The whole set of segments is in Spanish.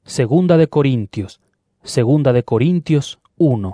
Segunda de Corintios 1.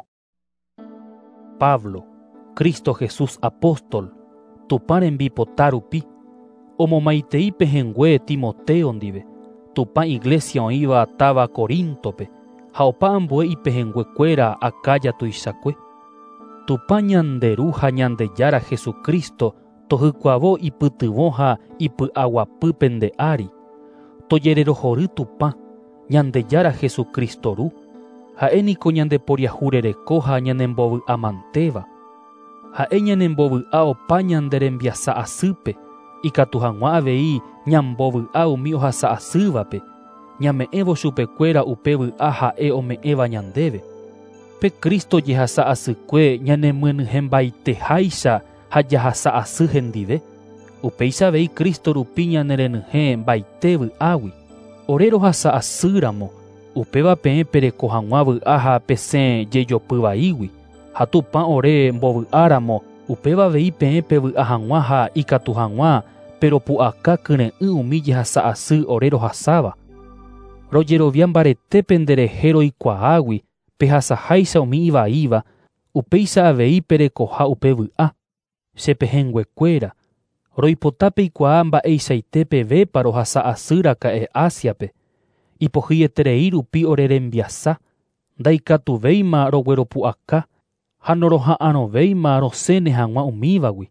Pablo, Cristo Jesús apóstol, tupan en bipotarupi, omo maitei pejengue Timoteo ndive, tupan iglesia oiva tava Corintope, haopa ambue y pejengue cuera acaya tuisakue. Tupan ñanderuja ñandeyara Jesucristo, tohykuavo ipytyvõha ipy'aguapýpente ári, tojererohory tupan, ñandejara Jesucristoru, ha'éniko ñandeporiahurereko ha ñanembovy'amantéva. Ha'e ñanembovy'a opa ñanderembiasa asýpe, ikatu hag̃ua avei ñambovy'a umi ohasa asývape, ñame'ẽvo chupekuéra upe vy'a ha'e ome'ẽva ñandéve. Pe Kristo jehasa asykue ñanemynyhẽmbaiteháicha ha jahasa asy hendive, upéicha avei Kristo rupi ñanerenyhẽ mbaite vy'águi. Ore rohasa asýramo, upéva peẽ pereko hag̃ua vy'a ha pesẽ jejopy vaígui, ha tupa ore mbovy'áramo, upéva avei peẽ pe vy'a hag̃ua ha ikatu hag̃ua, pero pu'aka kyre'ỹ umi jehasa asy ore rohasáva. Rojerovia mbaretépe nderehe roikuaágui, pehasaháicha umi ivaíva, upéicha avei perekoha upe vy'a. Chepehenguekuéra, roipota peikuaa mba'eichaite pevépa rohasa asýraka'e Asiape, ipohyeterei rupi ore rembiasa, ndaikatuvéima rogueropu'aka, ha noroha'ãrovéima rosẽne hag̃ua umívagui.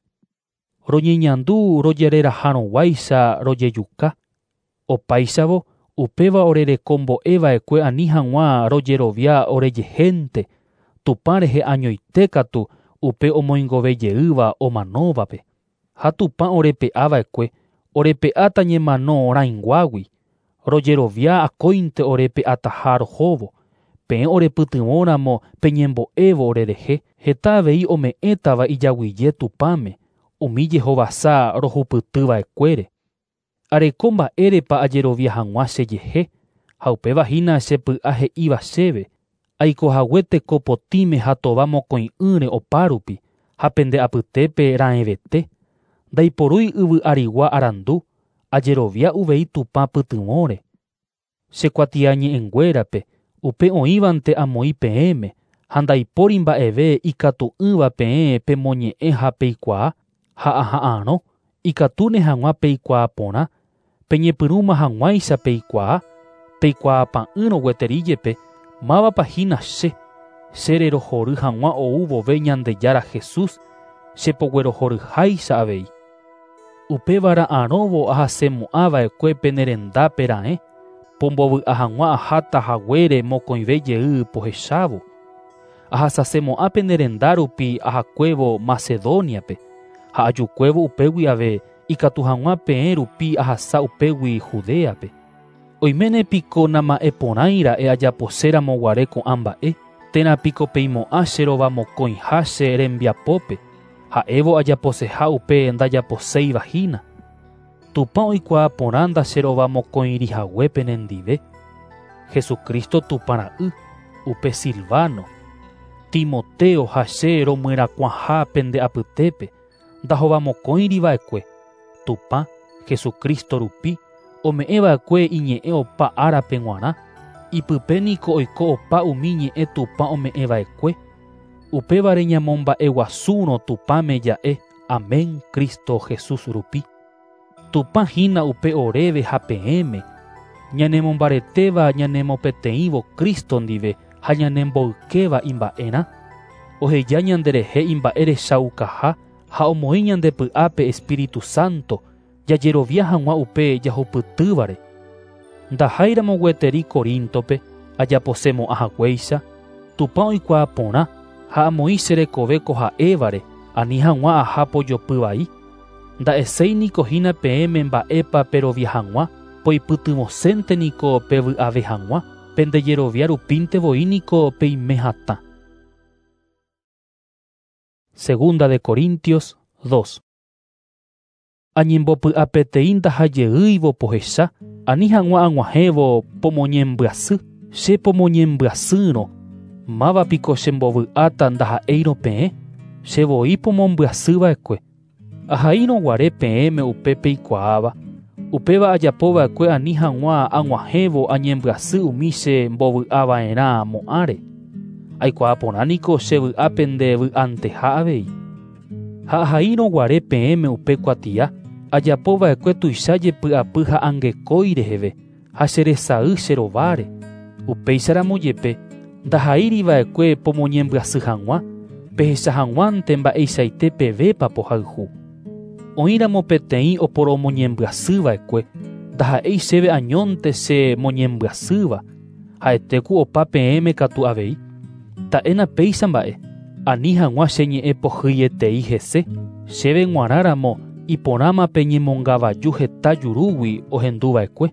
Roñeñandu rojereraharõguáicha rojejuka. Opáichavo upéva orereko mbo'eva'ekue ani hag̃ua rojerovia orejehénte, Tupã rehe añoite katu upe omoingovejeýva omanóvape. Ha Tupã orepe'ava'ekue, orepe'áta ñemano rãinguágui, rojerovia akóinte orepe'ataha rohóvo, peẽ orepytyvõramo peñembo'évo orerehe, heta avei ome'ẽtava ijaguije Tupãme, umi jehovasa rohupytyva'ekuére. Areko mba'érepa ajerovia hag̃ua chejehe, ha upevahína chepy'a he'íva chéve, aikohague teko potĩme ha tova mokõi'ỹre opárupi, ha pende apytépe ra'ẽvete. Ndaiporúi yvy'arigua arandu, ajerovia uvei Tupã pytyvõre. Chekuatia ñe'ẽnguérape, upe oĩvante amoi peẽme, ha ndaipóri mba'eve ikatu'ỹva peẽ pemoñe'ẽ ha peikuaa, ha aha'ãrõ, ikatúne hag̃ua peikuaa porã, peñepyrũma hag̃uáicha peikuaapa'ỹro gueteríjepe, mávapahína chererohory hag̃ua ou vove Ñandejára Jesús, chepoguerohoryháicha avei. Upévara arõvo ahasemo'ãva'ekue penerendápe ra'ẽ, pombovy'a hag̃ua aháta haguére mokõivejey pohechávo. Ahasasemo'ã penerenda rupi ahakuévo Macedóniape, ha ajukuévo upégui ave ikatu hag̃ua peẽ rupi ahasa upégui Judéape. Oiménepiko nama'e porãira'e ajapochéramo guare ko'ã mba'e, térãpiko peimo'ã cherova mokõiha che rembiapópe, ha'évo ajaposeha upe ndajaposéivahína. Tupã oikuaa porã ndacherova mokõirihaguépe nendive. Jesucristo tupara'y, upe Silvano, Timoteo ha che romyrakuãha pende apytépe, ndahova mokõiriva'ekue. Tupã, Jesucristo rupi, ome'ẽva'ekue iñe'ẽ opa árape g̃uarã, ipypéniko oiko opa umi ñe'ẽ Tupã ome'ẽva'ekue. Upévare ñamomba'eguasúrõ Tupãme ja'e. Amén Cristo Jesús rupi. Tupã hína upe oréve ha peẽme, ñanemombaretéva ñanemopeteĩvo Kristo ndive ha ñanemboykéva imba'erã. Oheja ñanderehe imba'e rechaukaha ha omoĩ ñandepy'ápe Espíritu Santo, jajerovia hag̃ua upe jahupytývare. Ndaháiramo gueteri Coríntope, ajaposemo'ãhaguéicha, Tupã oikuaa porã, ha amoĩ cherekove ko ha'évare, ani hag̃ua aha pojopy vai. Nda'eséiniko hína peẽme mba'épa perovia hag̃ua, poipytyvõsénteniko pevy'ave hag̃ua, pendejerovia rupíntevoíniko peime hatã. Segunda de Corintios 2. Añembopy'apeteĩ ndahajeývo pohecha, ani hag̃ua ag̃uahẽvo pomoñembyasy, che pomoñembyasýrõ, mávapiko chembovy'áta ndaha'éirõ peẽ, chevoi pomombyasýva'ekue. Ahaírõ guare peẽme upe peikuaáva, Upéva ajapóva'ekue ani hag̃ua ag̃uahẽvo añembyasy umi che mbovy'ava'erã mo'ãre. Aikuaa porãniko che vy'ápe nde vy'anteha avei. Ha aha'írõ guare peẽme upe kuatia, ajapova'ekue tuicha jepy'apy ha angekói reheve, ha cheresay cherováre. Upéicharamo jepe, ndaha'íriva'ekue pomoñembyasy hag̃ua, pehecha hag̃uánte mba'eichaite pevépa pohayhu. Oíramo peteĩ oporomoñembyasýva'ekue, ndaha'éi chéve añónte che moñembyasýva, ha'etéku opa peẽme katu avei. Ta'éna péicha mba'e, ani hag̃ua cheñe'ẽ pohýietei hese, chéve g̃uarãramo iporãma peñemongavaju heta jurúgui ohenduva'ekue.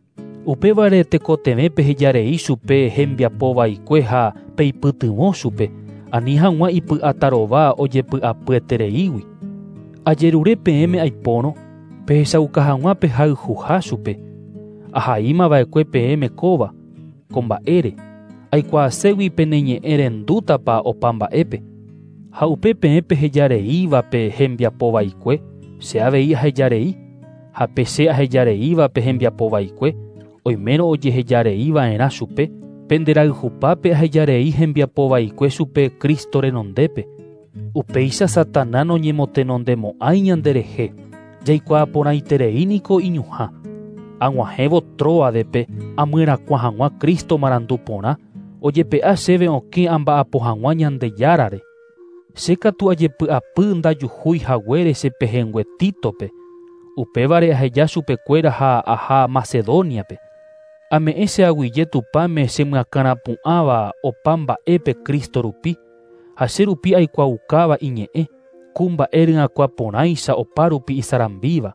Upévare tekotevẽpe hejarei chupe hembiapovaikue ha peipytyvõ chupe, ani hag̃ua ipy'atarova ojepy'apyetereígui. Ajerure peẽme aipórõ, pehechauka hag̃ua pehayhuha chupe. Ahaímava'ekue peẽme kóva, ko mba'ére. Aikuaaségui peneñe'ẽ rendútapa opa mba'épe. Ha upe peẽpe hejareívape hembiapovaikue, che avei ahejarei, ha peche ahejareívape hembiapovaikue, oimérõ ojehejareiva'erã chupe, penderayhupápe ahejarei hembiapovaikue chupe Kristo renondépe. Upéicha Satanás noñemotenondemo'ãi ñanderehe, jaikuaa porãitereíniko iñuhã. Ag̃uahẽvo Tróadepe amyrakua hag̃ua Kristo marandu porã, ojepe'a chéve okẽ amba'apo hag̃ua Ñandejárare. Che katu ajepy'apy ndajuhúi haguére che pehẽngue Títope. Upévare aheja chupekuéra ha aha Macedóniape. Ame'ẽ che aguyje tupãme chemyakãrapu'ãva opa mba'épe Kristo rupi, ha che rupi aikuaukáva iñe'ẽ, ku mba'e ry'akua porãicha opa rupi isarambíva.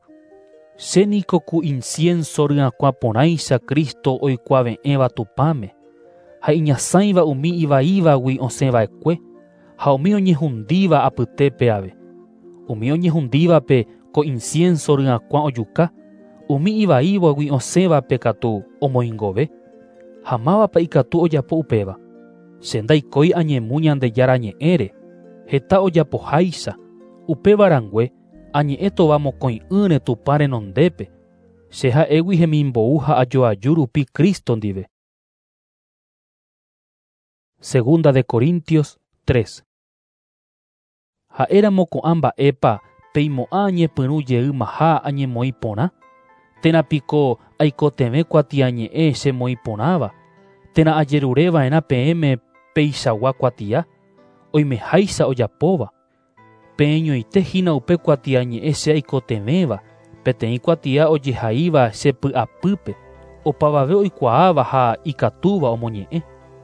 Chéniko ku incienso ry'akua porãicha Kristo oikuaave'ẽva tupãme, ha iñasãiva umi ivaívagui osẽva'ekue, ha umi oñehundíva apytépe ave. Umi oñehundívape ko incienso ry'akua ojuka, umi ivaívagui osẽvape katu omoingove. Ha mávapa ikatu ojapo upéva. Che ndaikói añemu Ñandejára ñe'ẽre, heta ojapoháicha, upévarangue añe'ẽ tova mokõi ýre Tupã renondépe. Che ha'égui hemimbou ha ajoaju rupi Kristo ndive. Segunda de Corintios 3. Ha'éramo ko'ã mba'épa peimo'ã añepyrũjey maha añemoĩ porã. Térãpiko aikotevẽ kuatia ñe'ẽ chemoĩ porãva. Térã ajerureva'erã peẽme peichagua kuatia, oimeháicha ojapóva. Peẽñoitehína upe kuatia ñe'ẽ che aikotevéva, peteĩ kuatia ojehaíva chepy'apýpe, opavave oikuaáva ha ikatúva omoñe'ẽ.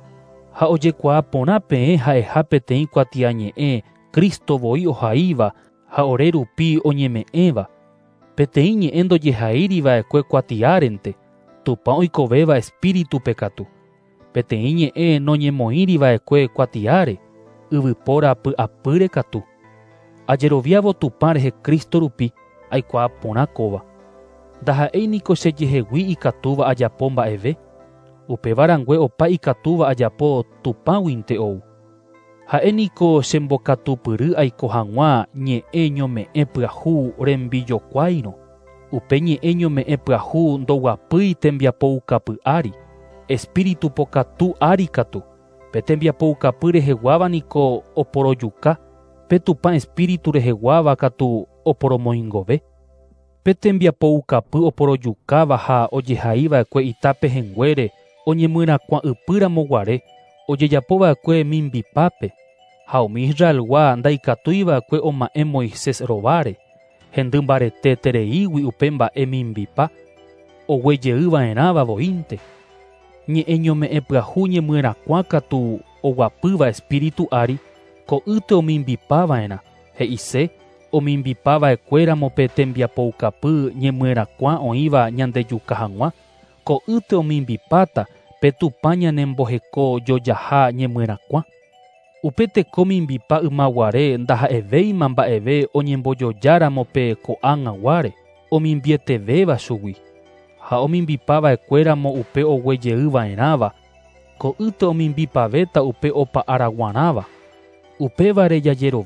Ha ojekuaa porã peẽ ha'eha peteĩ kuatia ñe'ẽ Kristovoi ohaíva ha ore rupi oñeme'ẽva. Peteĩ ñe'ẽ ndojehaíriva'ekue kuatiárente, Tupã oikovéva espíritupe katu. Peteĩ ñe'ẽ noñemoĩriva'ekue kuatiáre, yvypóra py'apýre katu. Ajeroviávo Tupã rehe Kristo rupi, aikuaa porã kóva. Ndaha'éiniko chejehegui ikatúva ajapo mba'eve. Upevarangue opa ikatúva ajapo Tupãguinte ou. Ha'éniko chembokatupyry aiko hag̃ua ñe'ẽ ñome'ẽ pyahu rembijokuáirõ. Upe ñe'ẽ ñome'ẽ pyahu ndoguapýi tembiapoukapy ári. Espíritu pokatu ári katu. Pe tembiapoukapy reheguávaniko oporojuka. Pe Tupã espíritu reheguáva katu oporomoingove. Pe tembiapoukapy oporojukáva ha ojehaíva'ekue itapehẽnguére oñemyrakua ipýramo guare, ojejapova'ekue mimbipápe. Ha umi Israelgua ndaikatúiva'ekue oma'ẽ Moisés rováre, hendy mbaretétereígui upe mba'e mimbipa, oguejeýva'erãva voínte. Ñe'ẽ ñome'ẽ pyahu ñemyrakua katu oguapýva espíritu ári, ko yte omimbipava'erã, he'ise, omimbipava'ekuéramo pe tembiapoukapy ñemyrakua oĩva ñandejuka hag̃ua, ko yte omimbipáta pe Tupã ñanemboheko jojaha ñemyrakua. Upe teko mimbipa ymaguare ndaha'evéima mba'eve oñembojojáramo pe ko'ág̃aguáre, omimbietevéva chugui. Ha omimbipava'ekuéramo upe oguejeýva'erãva, ko yte omimbipavéta upe opa araguarãva. Upévare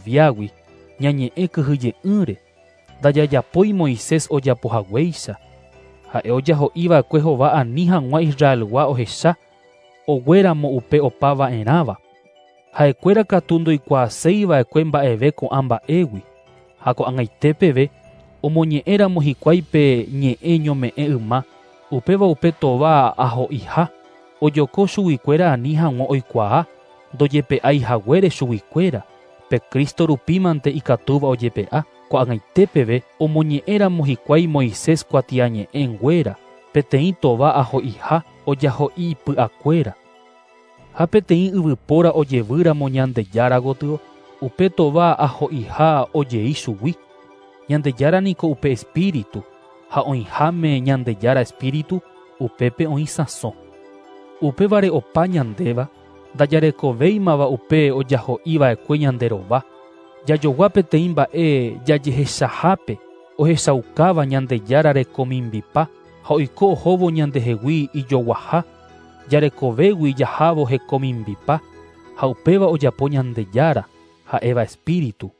jajeroviágui, ñañe'ẽ kyhyje'ỹre. Ndajajapói Moisés ojapohaguéicha, ha'e ojaho'íva'ekue hova ani hag̃ua Israelgua ohecha, oguéramo upe opava'erãva. Ha'ekuéra katu ndoikuaaséiva'ekue mba'eve ko'ã mba'égui, ha ko'ag̃aite peve omoñe'ẽramo hikuái pe ñe'ẽ ñome'ẽ yma, upéva upe tova aho'iha, ojoko chuguikuéra ani hag̃ua oikuaa, ndojepe'aihaguére chuguikuéra, pe Kristo rupímante ikatúva ojepe'a. Ko'ag̃aite peve omoñe'ẽramo hikuái Moisés kuatiañe'ẽnguéra, peteĩ tova aho'iha ojaho'i py'akuéra. Ha peteĩ yvypóra ojevýramo Ñandejára gotyo, upe tova aho'iha ojei chugui. Ñandejára niko upe espíritu, ha oĩháme Ñandejára espíritu, upépe oĩ sãso. Upévare opa ñandéva, ndajarekovéimava upe ojaho'íva'ekue ñanderova. Jajogua peteĩ mba'e jajehechahápe ohechaukáva Ñandejára rekomimbipa ha oiko ohóvo ñandehegui ijoguaha, jarekovégui jahávo hekomimbipa, ha upéva ojapo Ñandejára ha'éva espíritu.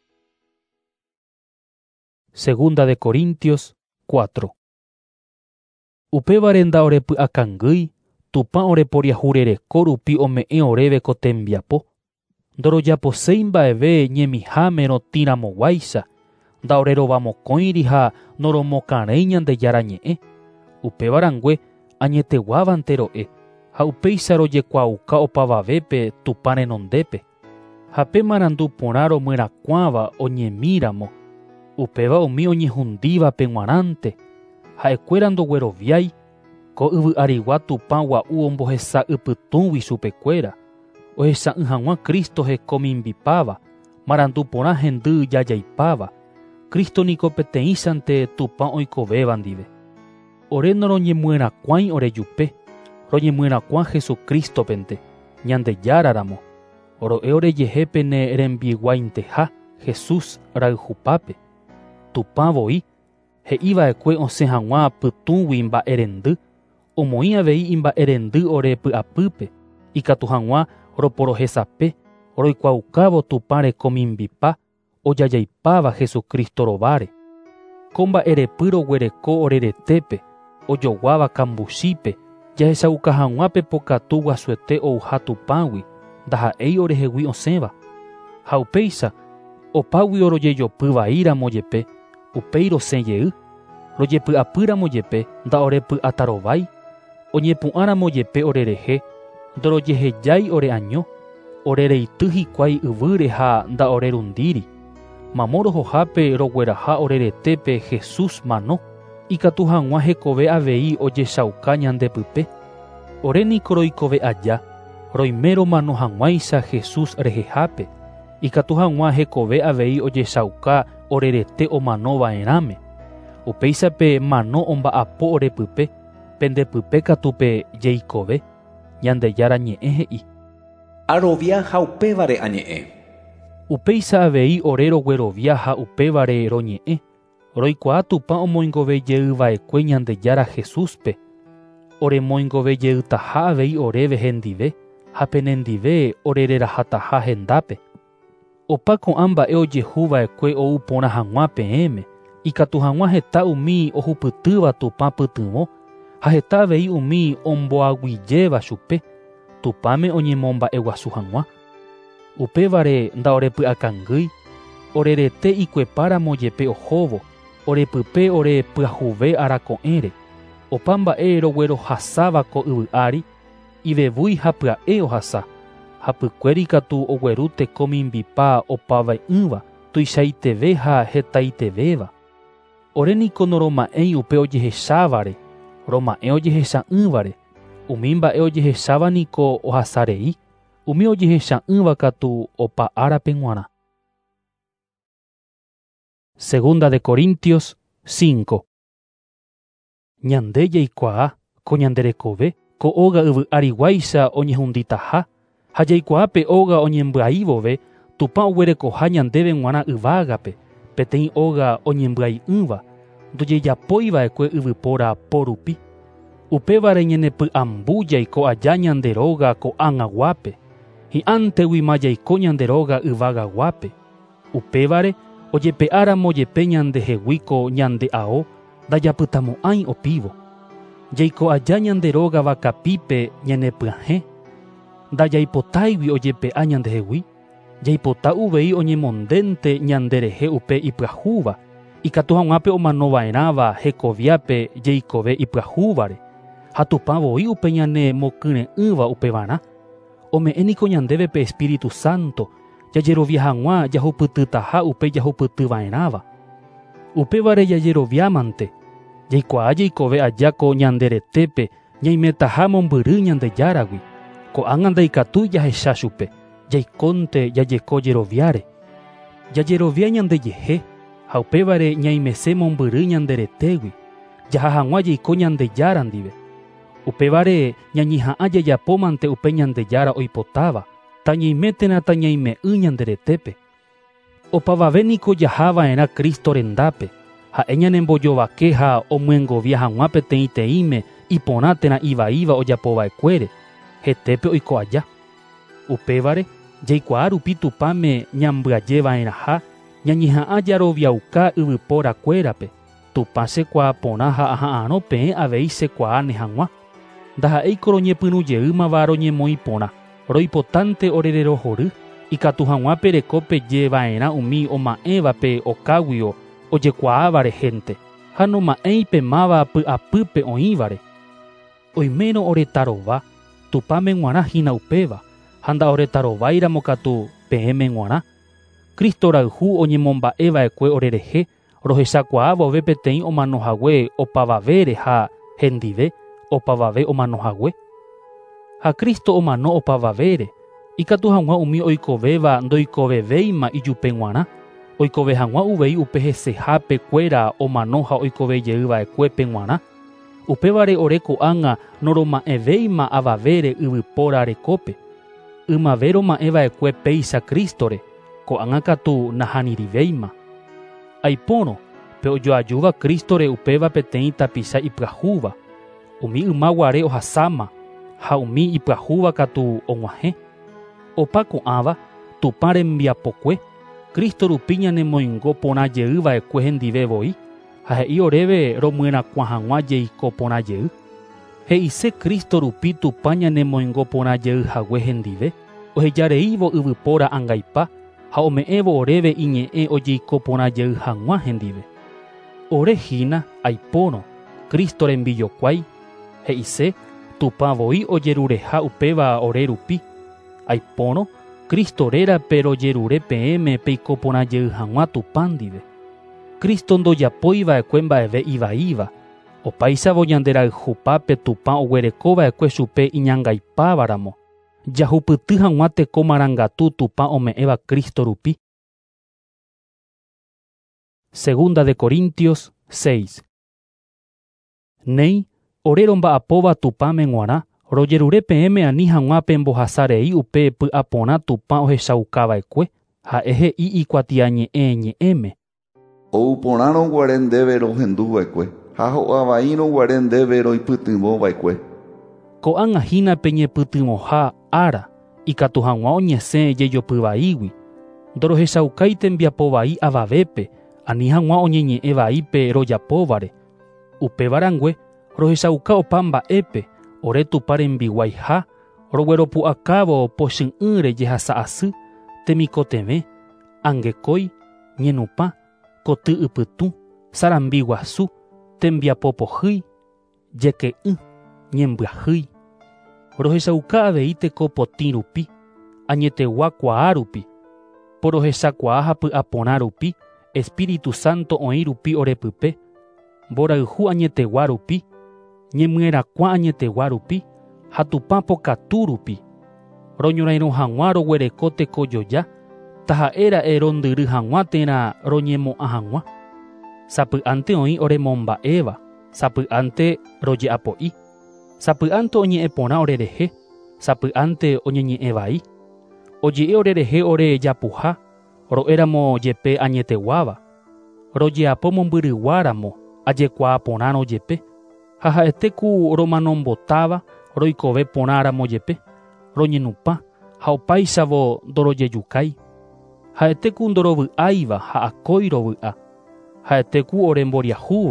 Segunda de Corintios 4. Upévare ndaorepy'akãngýi, Tupã oreporiahurereko rupi ome'ẽ oréve ko tembiapo. Ndorojaposéi mba'eve ñemiháme rotĩramoguáicha, ndaorerovamokõiri ha noromokãrẽi Ñandejára ñe'ẽ. Upévarangue añeteguávante ro'e, ha upéicha rojekuaauka opavavépe Tupã renondépe. Ha pémarandu porã romyrakuãva oñemíramo, upéva umi oñehundíva pe g̃uarãnte, ha'ekuéra ndogueroviái, ko yvy'arigua Tupã gua'u ombohesa'ypytũgui chupekuéra. Ohecha'ỹ hag̃ua Kristo hekomimbipáva, marandu porã hendy jajaipáva. Kristo niko peteĩchante Tupã oikovéva ndive. Ore noroñemyrakuãi orejupe, roñemyrakuã Jesukrístopente, Ñandejáraramo. Oro'e orejehe pene rembi'iguáinteha Jesús rayhupápe. Tupã voi, he'íva'ekue osẽ hag̃ua pytũgui mba'erendy, omoĩ avei imba'erendy ore py'apýpe, ikatu hag̃ua roporohesape, roikuaukávo Tupã rekomimbipa, ojajaipáva Jesukristo rováre. Ko mba'erepy roguereko oreretépe, ojoguáva kambuchípe, jahechauka hag̃uápe pokatu guasuete ouha Tupãgui, ndaha'éi orehegui osẽva. Ha upéicha, opágui orojejopy vaíramo jepe, upéi rosẽ jey, rojepy'apýramo jepe ndaorepy'atarovái, oñepu'ãramo jepe orerehe, ndorojehejái ore año, orereity hikuái yvýre ha ndaorerundíri. Mamo rohohápe rogueraha oreretépe Jesús mano, ikatu hag̃ua hekove avei ojechauka ñandepype. Ore niko roikove aja, roimérõ mano hag̃uáicha Jesús rehehápe, ikatu hag̃ua hekove avei ojechauka orerete omanova'erãme. Upéichape mano omba'apo orepype, pendepype katupe jeikove. Ñandejára ñe'ẽ he'i. Arovia ha upévare añe'ẽ. Upéicha avei ore roguerovia ha upévare roñe'ẽ. Roikuaa Tupã omoingovejeýva'ekue Ñandejára Jesúspe. Oremoingovejeýtaha avei oréve hendive, ha penendive orererahataha hendápe. Opa ko'ã mba'e ojehuva'ekue ou porã hag̃ua peẽme, ikatu hag̃ua heta umi ohupytýva Tupã pytyvõ, ha heta avei umi omboaguijéva chupe, Tupãme oñemomba'eguasu hag̃ua. Upévare ndaorepy'akãngýi, orerete ikuepáramo jepe ohóvo, orepype ore pyahuve arako'ẽre. Opa mba'e roguerohasáva ko yvy'ári, ivevúi ha pya'e ohasa, ha pykuéri ikatu ogueru tekomimbipa opava'ỹva, tuichaiteve ha hetaitevéva. Ore niko noroma'ẽi upe ojehechávare, roma'ẽ ojehecha'ỹvare, umi mba'e ojehecháva niko ohasarei, umi ojehecha'ỹva katu opa árape g̃uarã. Segunda de Corintios 5. Ñande jaikuaa ko ñanderekove, ko óga yvy'ariguáicha oñehunditaha, ha jaikuaape óga oñembya'ívove, Tupã oguerekoha ñandéve g̃uarã yvágape, peteĩ óga oñembya'ýva, ndojejapóiva'ekue yvypóra pórupi. Upévare ñanepy'ambu jaiko aja ñanderóga ko'ãgaguápe, hi'ãntevima jaiko ñanderóga yvágaguápe. Upévare ojepe'áramo jepe ñandehegui ko ñande'ao, ndajapytamo'ãi opívo. Jaiko aja ñande rógava kapípe ñanepyahẽ. Ndajaipotáigui ojepe'a ñandehegui. Jaipota uvei oñemondénte ñanderehe upe ipyahúva. Ikatu hag̃uápe omanova'erãva hekoviápe jeikove ipyahúvare. Ha tupa voi upe ñane mokyre'ỹva upevarã. Ome'ẽniko ñandéve pe Espíritu Santo jajerovia hag̃ua jahupytytaha upe jahupytyva'erãva. Upévare jajeroviámante jaikuaa jeikove aja ko ñanderetépe ñaimetaha mombyry Ñandejáragui. Ko'ág̃a ndaikatúi jahecha chupe, jaikónte jajeko jeroviáre. Jajerovia ñandejehe ha upévare ñaimese mombyry ñanderetégui. Jaha hag̃ua jaiko Ñandejára ndive. Upévare ñañiha'ã jajapómante upe Ñandejára oipotáva, tañeimétena tañaime'ỹ ñanderetépe. Opavavéniko jahava'erã Kristo rendápe, ha'e ñanembojovake ha omyengovia hag̃ua peteĩ teĩme iporã térã ivaíva ojapova'ekuére, hetépe oiko aja. Upévare jaikuaa rupi tupáme ñambyajeva'erãha ñañeha'ã jaroviauka yvypórakuérape. Tupa chekuaa porã ha aha'ãrõ peẽ avei chekuaa ne hag̃ua. Ndaha'éiko roñepyrũjeýmava roñemoĩ porã, roipotánte orere rohory. Ikatu hag̃uápe rekópejeva'erã umi oma'ẽva pe okáguio ojekuaávare hénte, ha noma'ẽi pemáva py'apýpe oĩvare. Oimérõ oretarova, tupáme g̃uarãhína upéva, ha ndaoretarováiramo katu peẽme g̃uarã. Kristo rayhu oñemomba'eva'ekue orerehe, rohechakuaa vove peteĩ omanohague opavavére ha hendive opavave omanohague. Ha Kristo omano opavavére. Ikatu hag̃ua umi oikovéva ndoikovevéima ijupe g̃uarã. Oikove hag̃ua uvei upe hesehápe kuéra omano ha oikovejeýva'ekuépe g̃uarã. Upévare ore ko'ág̃a noroma'ẽvéima avavére yvypóra rekópe. Ymave roma'ẽva'ekue péicha Kristore, ko'ág̃a katu nahanirivéima. Aipórõ pe ojoajúva Kristore upéva peteĩ tapicha ipyahúva. Umi ymaguare ohasáma ha umi ipyahúva katu og̃uahẽ. Opa ko'ãva Tupã rembiapokue Kristo rupi ñanemoingo porãjeýva'ekue hendive voi, ha he'i oréve romyrakuã hag̃ua jeiko porãjey. He'ise Kristo rupi Tupã ñanemoingo porãjeyhague hendive, ohejareívo yvypóra ãngaipa ha ome'ẽvo oréve iñe'ẽ ojeiko porãjey hag̃ua hendive. Orehína aipórõ Kristo rembijokuái, he'ise Tupã voi ojerureha upéva ore rupi. Aipórõ Kristo rérape rojerure peẽme peiko porãjey hag̃ua Tupã ndive. Kristo ndojapóiva'ekue mba'eve ivaíva, opáichavo ñande rayhupápe Tupã oguerekova'ekue chupe iñangaipávaramo. Jahupyty hag̃ua teko marangatu Tupã ome'ẽva Kristo rupi. Segunda de Corintios 6. Néi ore romba'apóva Tupãme g̃uarã, rojerure peẽme ani hag̃uápe mbohasarei upe py'aporã Tupã ohechaukava'ekue, ha'e he'i ikuatiañe'ẽ ñe'ẽme. Ouporãrõguare ndéve rohenduva'ekue, ha ho'avaírõguare ndéve roipytyvõva'ekue. Ko'ág̃ahína peñepytyvõha ára, ikatu hag̃ua oñesẽ jejopyvaígui. Ndorohechaukai tembiapo vai avavépe, ani hag̃ua oñeñe'ẽ vaípe rojapóvare. Upevarangue rohechauka opa mba'épe, ore Tupã rembiguaiha, rogueropu'akávo pochy'ỹre jehasa asy, temikotevẽ, angekói, ñenupã, koty ypytũ, sarambi guasu, tembiapopohýi, jeke'ỹ, ñembyahýi. Rohechauka avei teko potĩ rupi, añetegua kuaa rupi. Porohechakuaa ha py'aporã rupi, Espíritu Santo oĩ rupi orepype, mborayhu añetegua rupi, ñemyẽrakua añetegua rupi, ha Tupã pokatu rupi. Roñorairõ hag̃ua roguereko teko joja, taha'éra'e rondyry hag̃ua térã roñemo'ã hag̃ua. Sapy'ánte oĩ oremomba'éva, sapy'ánte roje'apo'i. Sapy'ánte oñe'ẽ porã orerehe, sapy'ánte oñeñe'ẽ vai. Oje'e orerehe ore japuha, ro'éramo jepe añeteguáva. Rojeapo mombyryguáramo, ajekuaa porãrõ jepe. Ha ha'etéku romanombotáva, roikove porãramo jepe. Roñenupã, ha opáichavo ndorojejukái. Ha'etéku ndorovy'áiva ha akói rovy'a. Ha'etéku ore mboriahúva,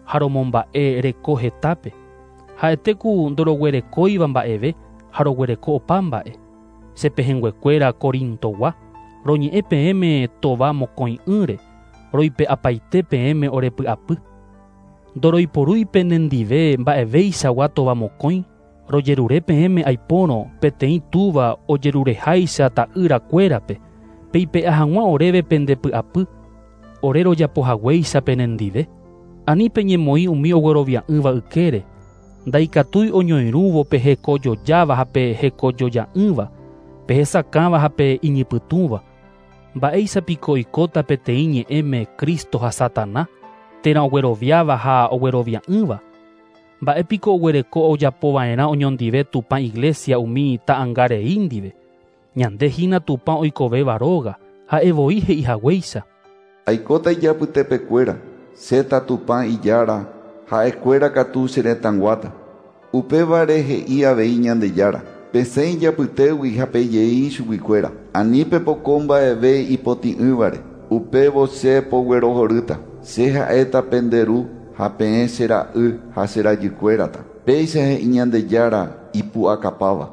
ha romomba'e reko hetápe. Ha'etéku ndoroguerekóiva mba'eve ha roguereko opa mba'e. Sepehenguekuéra Korintogua, roñe'ẽ peẽme tova mokõi ýre, roipe'apaite peẽme orepy'apy. Ndoroiporúi penendive mba'evéichagua tova mokõi, rojerure peẽme aipórõ peteĩ túva ojerureháicha ta'yrakuérape, peipe'a hag̃ua oréve pendepy'apy, ore rojapohaguéicha penendive. Ani peñemoĩ umi oguerovia'ỹva ykére, ndaikatúi oñoirũvo pe hekojojáva ha pe hekojoja'ỹva, pe hesakãva ha pe iñipytũva. Mba'éichapiko oikóta peteĩ ñe'ẽme Kristo ha Satanás, térã ogueroviáva ha oguerovia'ỹva. Mba'épiko oguereko ojapova'erã oñondive Tupã iglesia umi ta'ãngarei ndive. Ñandehína Tupã oikovéva róga, ha'evoi he'ihaguéicha. Aikóta ijapytepekuéra, séta Tupã ijára, ha'ekuéra katu che retãnguáta. Upévare he'i avei Ñandejára. Peséi ijapytégui ha pejey chuguikuéra. Ani pepoko mba'eve ipoti'ỹvare. Upévo che poguerohorýta. Che ha'éta penderu ha peẽ che ra'y ha che rajykuérata. Péicha he'i Ñandejára ipu'akapáva.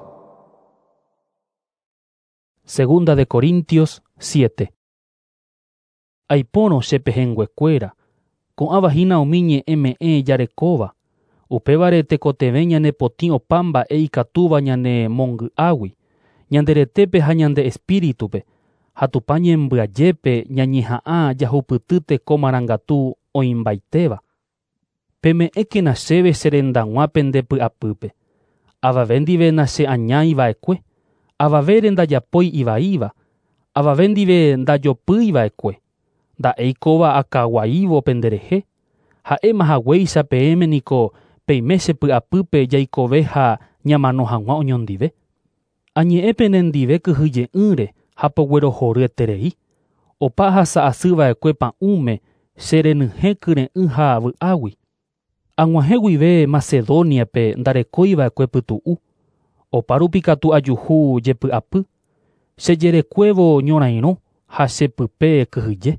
Segunda de Corintios 7. Aipórõ chepehenguekuéra, ko'ãvahína umi ñe'ẽme'ẽ jarekóva, upévare tekotevẽ ñanepotĩ opa mba'e ikatúva ñane mongy'águi, ñanderetépe ha ñande espíritupe, ha Tupã ñembyajépe ñañeha'ã jahupyty teko marangatu oĩmbaitéva. Peme'ẽkena chéve che rendag̃ua pendepy'apýpe. Avave ndive nache aña iva'ekue, avavére ndajapói ivaíva, avave ndive ndajopy iva'ekue. Nda'eikóva akaguaívo penderehe, ha'emahaguéicha peẽme niko peime chepy'apýpe jaikove ha ñamano hag̃ua oñondive. Añe'ẽ penendive kyhyje'ỹre ha poguerohoryeterei. Opa ahasa'asýva'ekue pa'ũme che renyhẽkyre'ỹ ha vy'águi. Ag̃uahẽ guive Macedoniape ndarekóiva'ekue pytu'u. Opa rupi katu ajuhu jepy'apy. Chejerekuévo ñorairõ ha chepype kyhyje.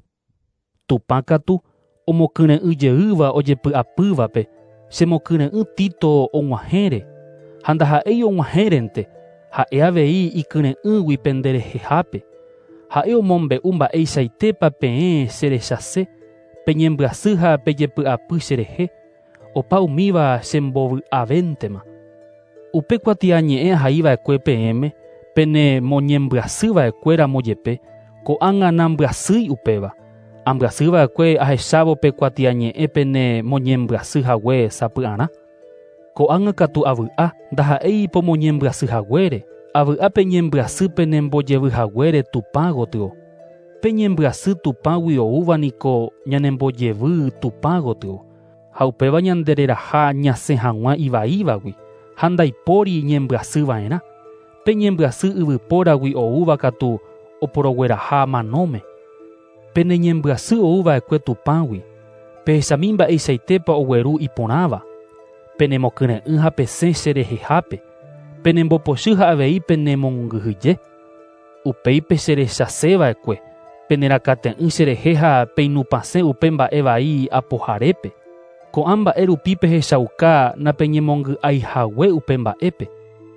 Tupã katu omokyre'ỹjeýva ojepy'apývape, chemokyre'ỹ Tito og̃uahẽre, ha ndaha'éi og̃uahẽrente, ha'e avei ikyre'ỹgui penderehehápe, ha'e omombe'u mba'eichaitépa peẽ cherechace, peñembyasy ha pejepy'apy cherehe, opa umíva chembovy'avéntema. Upe kuatiañe'ẽ ahaíva'ekue peẽme, pene moñembyasýva'ekuéra mojepe, ko'ág̃a nambyasýi upéva. Ambyasýva'ekue ahechávo pe kuatiañe'ẽ pene moñembyasýhague sapy'arã. Ko'ág̃a katu avy'a ndaha'éi pomoñembyasýhaguére. Avy'a peñembyasy penembojevyhaguére Tupã gotyo. Peñembyasy Tupãgui oúva niko ñanembojevy Tupã gotyo. Ha upéva ñandereraha ñasẽ hag̃ua ivaívagui, ha ndaipóri ñembyasýva'erã. Peñembyasy yvypóragui oúva katu oporogueraha manóme. Peneñembyasy oúva'ekue Tupãgui, pehechami mba'eichaitépa ogueru iporãva. Penemokyre'ỹ ha pesẽ cherehehápe, penembopochy ha avei penemongyhyje. Upéipe cherechaseva'ekue, penerakate'ỹ cherehe ha peinupasẽ upe mba'e vai apoharépe. Ko'ã mba'e rupi pehechauka napeñemongy'aihague upe mba'épe.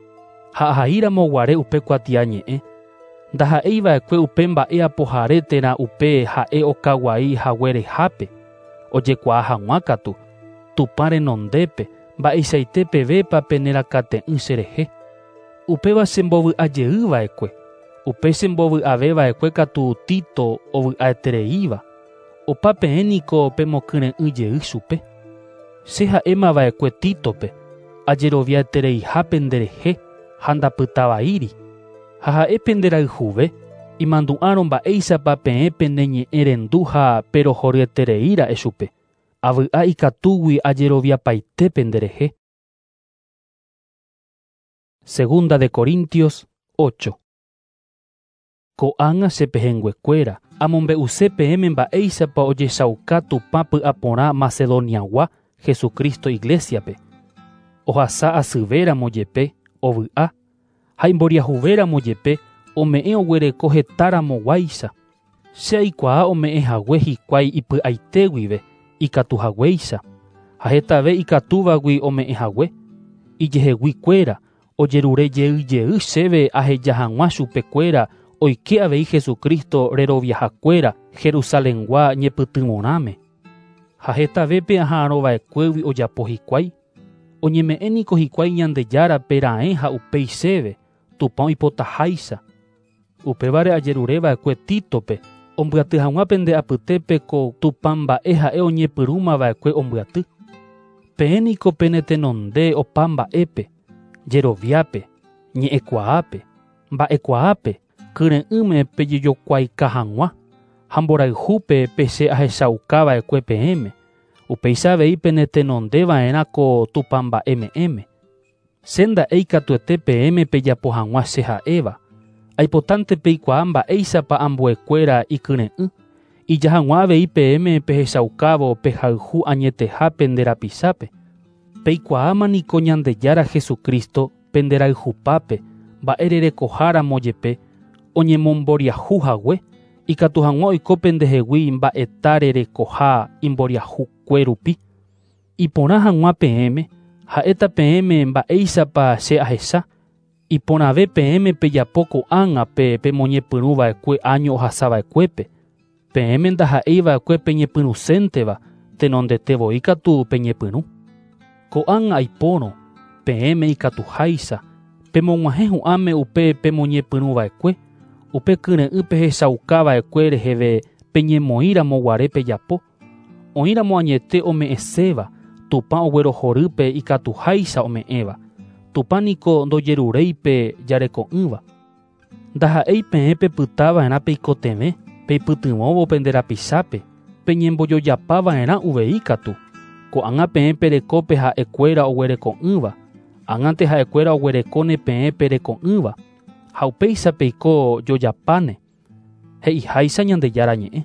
Ha ahaíramo guare upe kuatiañe'ẽ. Ndaha'éiva'ekue upe mba'e apohare térã upe ha'e okaguai haguerehápe. Ojekuaa hag̃ua katu, Tupã renondépe, mba'eichaite pevépa penerakate'ỹ cherehe. Upéva chembovy'ajeýva'ekue, upe chembovy'aveva'ekue katu Tito ovy'aetereíva. Opa peẽ niko pemokyre'ỹjey chupe. Che ha'émava'ekue Títope, ajeroviatereiha penderehe ha ndapytavaíri. Ha ha'e penderayhuve, imandu'árõ mba'éichapa peẽ peneñe'ẽ rendu ha perohoryetereíra'e chupe. Avy'a ikatúgui ajeroviapaite penderehe. Segunda de Corintios 8. Ko'ág̃a chepehenguekuéra, amombe'use peẽme mba'éichapa ojechauka Tupã py'aporã Macedoniagua Jesucristo iglesiape. Ohasa asyvéramo jepe, ovy'a, ha imboriahuvéramo jepe ome'ẽ oguereko hetaramoguáicha. Che aikuaa ome'ẽhague hikuái ipy'aite guive, ikatuhaguéicha. ha hetave ikatúvagui ome'ẽ hague. Ijeheguikuéra ojerure jeýjey chéve aheja hag̃ua chupekuéra oike avei Jesucristo reroviahakuéra Jerusalengua ñepytyvõrãme. Ha hetavépe aha'ãrova'ekuégui ojapo hikuái. Oñeme'ẽniko hikuái Ñandejárape ra'ẽ ha upéi chéve, Tupã oipotaháicha. Upévare ajerureva'ekue Títope, ombyaty hag̃ua pende apytépe ko Tupã mba'e ha'e oñepyrũmava'ekue ombyaty. Peẽniko penetenonde opa mba'épe, jeroviápe, ñe'ẽkuaápe, mba'ekuaápe, kyre'ỹme pejejokuaika hag̃ua, ha mborayhúpe peche ahechaukava'ekue peẽme, upéicha avei penetenondeva'erã ko Tupã mba'e me'ẽme. Che nda'e ikatuete peẽme pejapo hag̃ua che ha'éva. Aipotánte peikuaa mba'éichapa ambuekuéra ikyre'ỹ. Ija hag̃ua avei peẽme pehechaukávo pehayhu añeteha penderapichápe. Peikuaamaniko Ñandejára Jesucristo penderayhupápe mba'e rerekoháramo jepe oñemomboriahu hague, ikatu hag̃ua oiko pendehegui mba'eta rerekoha imboriahukue rupi. Iporã hag̃ua peẽme, ha'éta peẽme mba'éichapa che ahecha. Iporãve peẽme pejapo ko'ág̃ape pemoñepyrũva'ekue año ohasava'ekuépe. Peẽme ndaha'eiva'ekue peñepyrũchénteva, tenondetevoi katu peñepyrũ. Ko'ág̃a aipórõ, peẽme ikatuháicha, pemog̃uahẽ hu'ãme upe pemoñepyrũva'ekue, upe kyre'ỹ pehechaukava'ekue reheve peñemoĩramo guare pejapo. Oĩramo añete ome'ẽséva, Tupã oguerohorýpe ikatuháicha ome'ẽva. Tupã niko ndojeruréipe jareko'ỹva. Ndaha'éi peẽ pepytava'erã peikotevẽ, peipytyvõvo penderapichápe, peñembojojapava'erã uvei katu. Ko'ág̃a peẽ perekópe ha'ekuéra oguereko'ỹva, ág̃ante ha'ekuéra oguerekóne peẽ pereko'ỹva, ha upéicha peiko jojapáne. He'iháicha Ñandejára ñe'ẽ.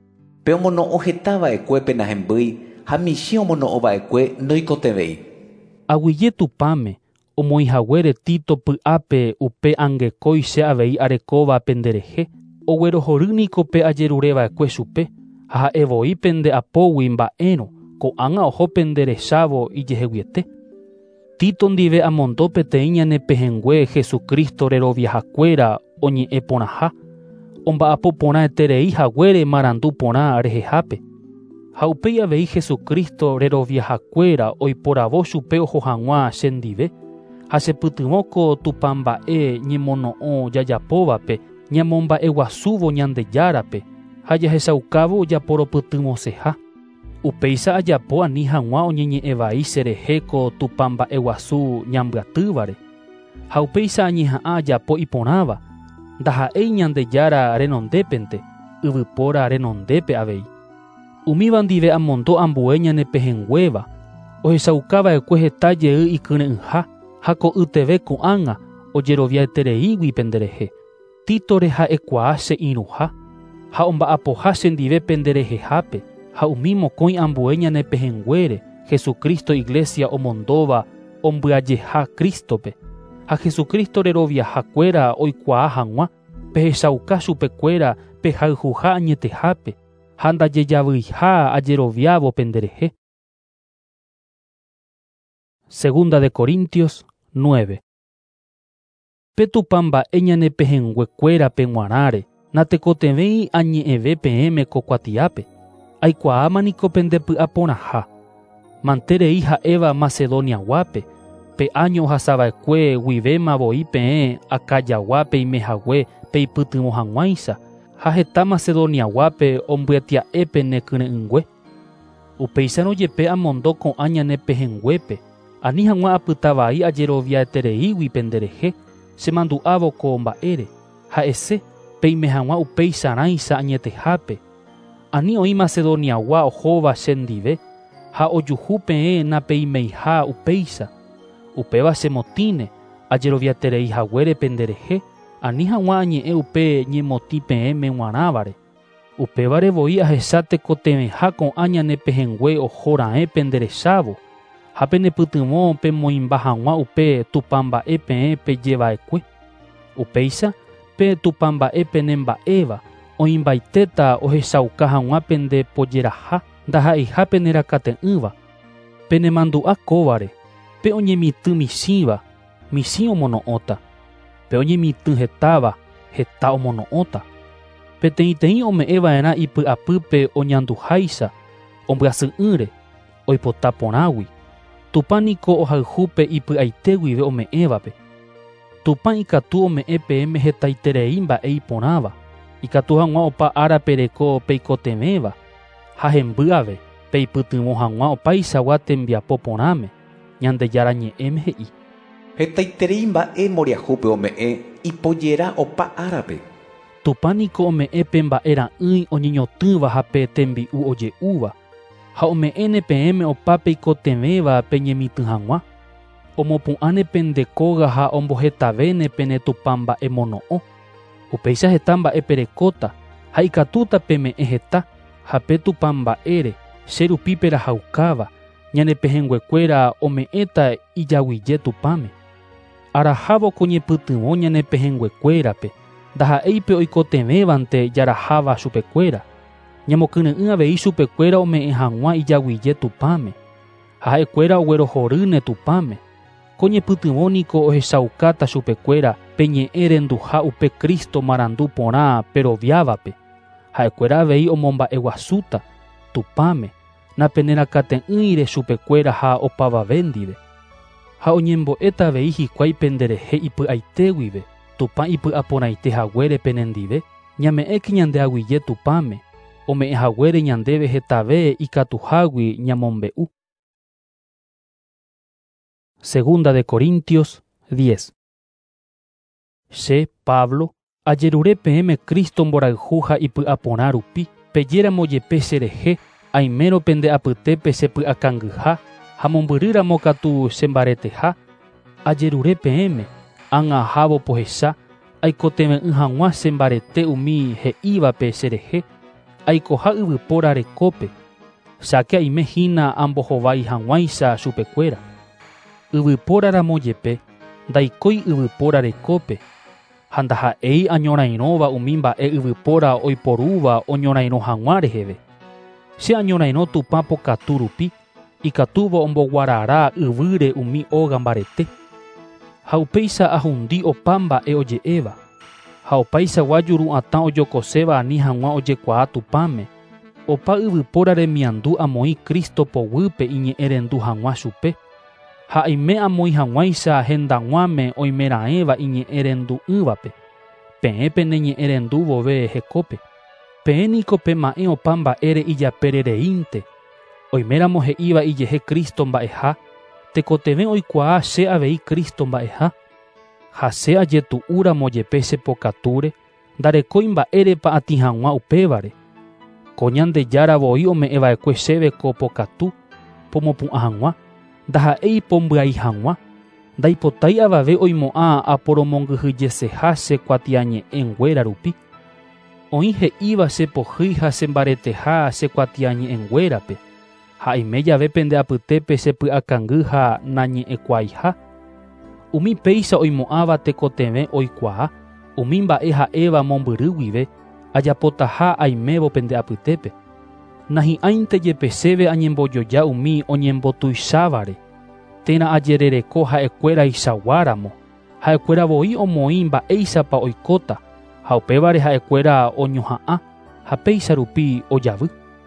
Pe omono'õ hetava'ekue penahembýi ha michĩ omono'õva'ekue ndoikotevéi. Aguyje Tupãme omoĩhaguére Tito py'ápe upe angekói che avei arekóva penderehe. Oguerohorýniko pe ajerureva'ekue chupe, ha ha'evoi pende apógui mba'érõ, ko'ág̃a oho penderechávo ijeheguiete. Tito ndive amondo peteĩ ñanepehengue Jesucristo reroviahakuéra oñe'ẽ porãha, omba'apo porãeterei haguére marandu porã rehehápe. Ha upéi avei Jesucristo reroviahakuéra oiporavo chupe oho hag̃ua chendive, ha chepytyvõ ko Tupã mba'e ñemono'õ jajapóvape ñamomba'eguasúvo Ñandejárape ha jahechaukávo japoropytymosẽha. Upéicha ajapo ani hag̃ua oñeñe'ẽ cherehe ko Tupã mba'eguasu ñambyatývare. Ha upéicha añeha'ã ajapo iporãva, ndaha'éi Ñandejára renondépente, yvypóra renondépe avei. Umíva ndive amondo ambue ñanepehenguéva, ohechaukava'ekue heta jey ikyrẽ'ỹha, ha ko yteve ko'ág̃a ojeroviatereígui penderehe. Títore ha'ekuaa che irũha, ha omba'apoha chendive penderehehápe, ha umi mokõi ambue ñanepehenguére Jesucristo iglesia omondóva ombyajeha Kristope, ha Jesucristo reroviahakuéra oikuaa hag̃ua, pehechauka chupekuéra pehayhuha añetehápe, ha ndajejavýiha ajeroviávo penderehe. Segunda de Corintios 9. Pe Tupã mba'e ñanepehenguekuérape g̃uarãre natekotevẽi añe'ẽve peẽme ko kuatiápe. Aikuaamaniko pendepy'a porãha. Manterei ha'éva Macedoniaguápe, pe año ohasava'ekue guivémavoi peẽ akajaguápe imehague peipytyvõ hag̃uáicha, ha heta Macedoniaguápe ombyatia'épe nekyrẽ'ỹngue. Upéicha rojepe amondo ko'ã ñanepehenguépe, ani hag̃ua apyta vai ajeroviatereígui penderehe, chemandu'ávo ko mba'ére, ha'ese peime hag̃ua upéicharãicha añetehápe. Ani oĩ Macedoniagua ohóva chendive, ha ojuhu peẽ napeimeiha upéicha. Upéva chemotĩne ajeroviatereihaguére penderehe, ani hag̃ua añe'ẽ upe ñemotĩ peẽme g̃uarãvare. Upévarevoi ahecha tekotevẽha ko'ã ñanepehengue ohora'ẽ penderechávo, ha penepytyvõ pemoĩmba hag̃ua upe Tupã mba'e peẽ pejeva'ekue. Upéicha pe Tupã mba'e penemba'éva oĩmbaitéta ohechauka hag̃ua pende pojeraha ndaha'eiha penerakate'ỹva. Penemandu'a kóvare, pe oñemitỹ michĩva, michĩ omono'õta. Pe oñemitỹ hetáva, heta omono'õta. Peteĩteĩ ome'ẽva'erã ipy'apýpe oñanduháicha, ombyasý'ỹre, oipota porãgui. Tupã niko ohayhúpe ipy'aite guive ome'ẽvape. Tupã ikatu ome'ẽ peẽme hetaiterei mba'e iporãva, ikatu hag̃ua opa árape reko peikotevéva, ha hemby'ave peipytyvõ hag̃ua opaichagua tembiapo porãme, Ñandejára ñe'ẽme he'i. Hetaiterei mba'e mboriahúpe ome'ẽ ipojera opa árape. Tupã niko ome'ẽ pe mba'e ra'ỹi oñeñotỹva ha pe tembi'u oje'úva, ha ome'ẽne peẽme opa peikotevéva pe ñemitỹ hag̃ua. Omopu'ãne pende kóga ha ombohetavéne pene tupã mba'e mono'õ. Upéicha heta mba'e perekóta, ha ikatúta peme'ẽ heta, ha pe tupã mba'ére, che rupípe rahaukáva, ñanepehẽnguekuéra ome'ẽta ijaguije tupãme. Arahávo ko ñepytyvõ ñanepehẽnguekuérape, ndaha'éipe oikotevévante jaraháva chupekuéra. Ñamokyry'ỹ avei chupekuéra ome'ẽ hag̃ua ijaguije tupãme, ha ha'ekuéra oguerohorýne tupãme. Ko ñepytyvõ niko ohechaukáta chupekuéra peñe'ẽ renduha upe Kristo marandu porã peroviávape, ha'ekuéra avei omomba'eguasúta tupãme, napenerakate'ỹire chupekuéra ha opavave ndive. Ha oñembo'éta avei hikuái penderehe ipy'aite guive, tupã ipy'aporãitehaguére penendive, ñame'ẽke ñandeaguije tupãme, ome'ẽhaguére ñandéve hetave ikatuhágui ñamombe'u. Segunda de Corintios 10. Che Pablo ajerure peẽme Kristo mborayhu ha ipy'aporã rupi, pejéramo jepe cherehe, aimérõ pende apytépe chepy'akangyha, ha mombyrýramo katu chembareteha. Ajerure peẽme, ag̃ahávo pohecha, aikoteve'ỹ hag̃ua chembarete umi he'ívape cherehe, aikoha yvypóra rekópe, cháke aimehína ambohovái hag̃uáicha chupekuéra. Yvypóraramo jepe, ndaikói yvypóra rekópe, ha ndaha'éi añorairõva umi mba'e yvypóra oiporúva oñorairõ hag̃ua reheve. Che añorairõ tupã pokatu rupi, ikatúvo omboguarara yvýre umi óga mbarete. Ha upéicha ahundi opa mba'e oje'éva, ha opaichagua juru'atã ojokoséva ani hag̃ua ojekuaa tupãme, opa yvypóra remiandu amoi Kristo poguýpe iñe'ẽrendu hag̃ua chupe, ha aime amoi hag̃uáicha hendag̃uáme oimeraẽva iñe'ẽrendu ỹvape, peẽ pene ñe'ẽrendu vove hekópe. Peẽ niko pema'ẽ opa mba'ére ijaperereínte, oiméramo he'íva ijehe Kristo mba'eha, tekotevẽ oikuaa che avei Kristo mba'eha. Ha che ajetu'úramo jepe chepokatúre, ndarekói mba'érepa atĩ hag̃ua upévare. Ko Ñandejáravo'i ome'ẽva'ekue chéve ko pokatu, pomopu'ã hag̃ua, ndaha'éi pombyai hag̃ua, ndaipotai avave oimo'ã aporomongyhyjeseha che kuatiañe'ẽnguéra rupi. Oĩ he'íva chepohýi ha chembareteha che kuatiañe'ẽnguérape, ha aime jave pende apytépe chepy'akangy ha nañe'ẽkuaaha. Umi péicha oimo'ãva tekotevẽ oikuaa, umi mba'e ha'éva mombyry guive, ajapotaha aimévo pende apytépe. Nahi'ãinte jepe chéve añembojoja umi oñembotuichávare, térã ajerereko ha'ekuéra ichaguáramo, ha'ekuéravoi omoĩ mba'éichapa oikóta, ha upévare ha'ekuéra oñoha'ã, ha péicha rupi ojavy.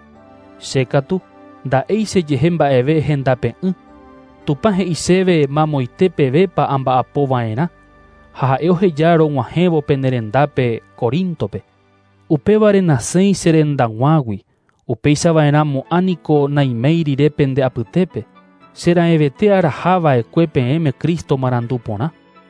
Chékatu nda'éi chejehe mba'eve hendape'ỹ, tupã he'i chéve mamoite pevépa amba'apova'erã, ha ha'e oheja rog̃uahẽvo pene rendápe Coríntope. Upévare nasẽi che rendag̃uágui, upéichava'erã mo'ániko naimei rire pende apytépe, chera'ẽvete arahava'ekue peẽme Kristo marandu porã.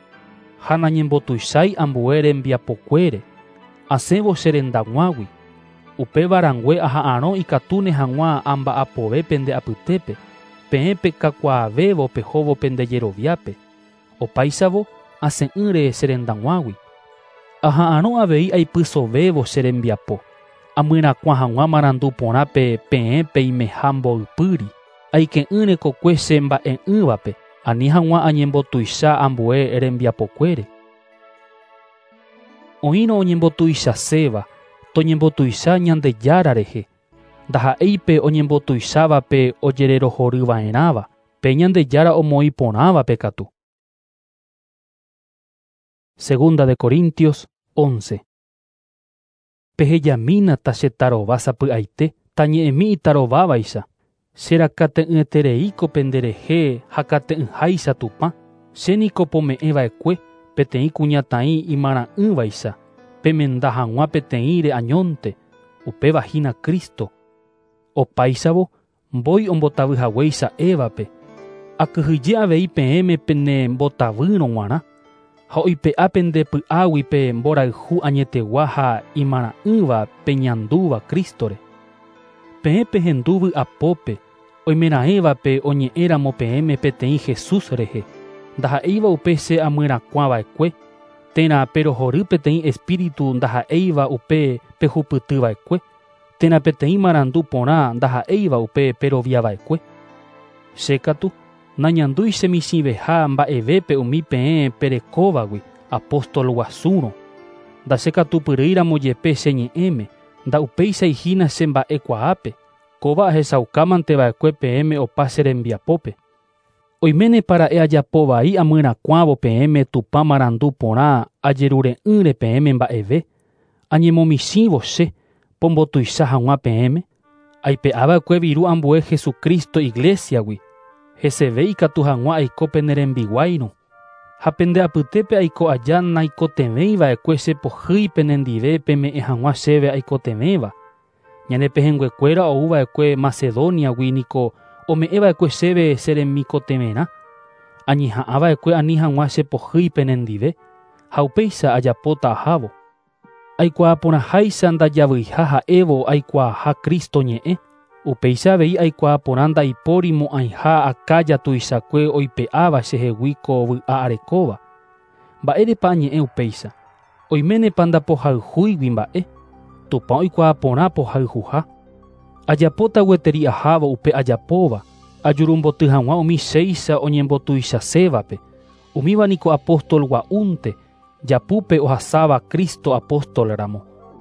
Ha nañembotuichái ambue rembiapokuére, asẽvo che rendag̃uágui, upévarangue aha'ãrõ ikatúne hag̃ua amba'apove pende apytépe, peẽpe kakuaavévo pehóvo pende jeroviápe, opáichavo asẽ'ỹre che rendag̃uágui. Aha'ãrõ avei aipysovévo che rembiapo, amyrakuã hag̃ua marandu porãpe peẽpe imeha mbo'ypýri, aike'ỹre kokue che mba'e'ỹvape, ani hag̃ua añembotuicha ambue rembiapokuére. Oĩrõ oñembotuichaséva, toñembotuicha Ñandejára rehe, ndaha'éipe oñembotuichávape ojererohoryva'erãva, pe Ñandejára omoĩporãvape katu. Segunda de Corintios 11. Pehejamína ta che tarová sapy'aite, tañe'ẽmi itarovávaicha. Cherakate'ỹetereíko penderehe ha kate'ỹháicha tupã. Chéniko pome'ẽva'ekue peteĩ kuñataĩ imara'ỹvaicha, pemenda hag̃ua peteĩre añónte, upevahína Kristo. Opáichavo mbói ombotavyhaguéicha Évape. Akyhyje avei peẽme pene mbotavýrõ g̃uarã, ha oipe'a pende py'águi pe mborayhu añetegua ha imara'ỹva pe ñandúva Kristore. Peẽ pehendu vy'apópe, oimeraẽvape oñe'ẽramo peẽme peteĩ Jesús rehe. Ndaha'éiva upe che amyrakuãva'ekue, térã perohory peteĩ espíritu ndaha'éiva upe pehupytyva'ekue, térã peteĩ marandu porã ndaha'éiva upe peroviava'ekue. Chékatu nañandúi chemichĩveha mba'evépe umi peẽ perekóvagui apóstol guasúrõ. Ndachekatupyrýiramo jepe cheñe'ẽme, nda'upéichaihína che mba'ekuaápe, kóva ahechaukámanteva'ekue peẽme opa che rembiapópe. Oiméne para'e ajapo vai amyrakuãvo peẽme tupã marandu porã ajerure'ỹre peẽme mba'eve, añemomichĩvo che pombotuicha hag̃ua peẽme, aipe'ava'ekue viru ambue Jesucristo iglesiagui, heseve ikatu hag̃ua aiko pene rembiguairõ. Ha pende apytépe aiko aja naikotevéiva'ekue che pohýi penendive peme'ẽ hag̃ua chéve aikotevéva. Ñane pehenguekuéra ouva'ekue Macedoniagui niko ome'ẽva'ekue chéve che remikotevẽrã. Añeha'ãva'ekue ani hag̃ua che pohýi penendive, ha upéicha ajapóta ahávo. Aikuaaporãháicha ndajavýiha ha'évo aikuaaha Kristo ñe'ẽ. Upéicha avei aikuaaporã ndaipóri mo'ãiha akája tuichakue oipe'áva chehegui ko vy'a arekóva. Mba'érepa añe'ẽ upéicha. Oiménepa ndapohayhúigui mba'e. Tupã oikuaaporã pohayhuha. Ajapóta gueteri ahávo upe ajapóva. Ajurumboty hag̃ua umi chéicha oñembotuichasévape. Umíva niko apóstol gua'únte, japúpe ohasáva Kristo apóstolramo.